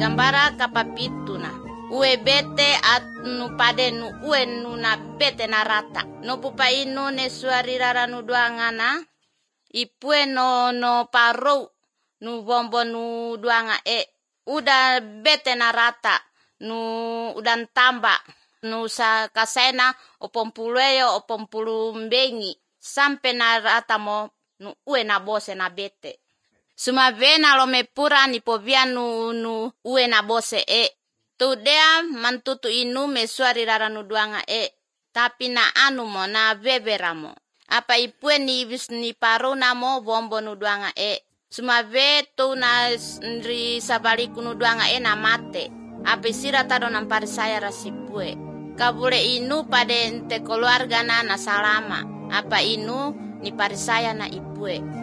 Gambara kapapituna. Ue bete anu pade nu ue nu na bete na rata. No pupa inu ne suari rara nu duangana. Ipue no parou nu bombo nu duanga udah bete na rata. Nu udan tamba. Nu sa kasena opompulueyo opompulumbengi. Sampai na rata mo nu ue na bose na bete. Suma vena lo me pura ni povia nu ue na bose Tu dea mantutu inu me suari rara nu duanga Tapi na anu mo na vevera mo. Apa ipue ni paruna mo bombo nu duanga Suma ve tu na ri sabaliku nu duanga na mate. Apa isira tado nampari saya rasipue. Kabule inu pada ente keluarga na salama. Apa inu ni parisaya na ipue.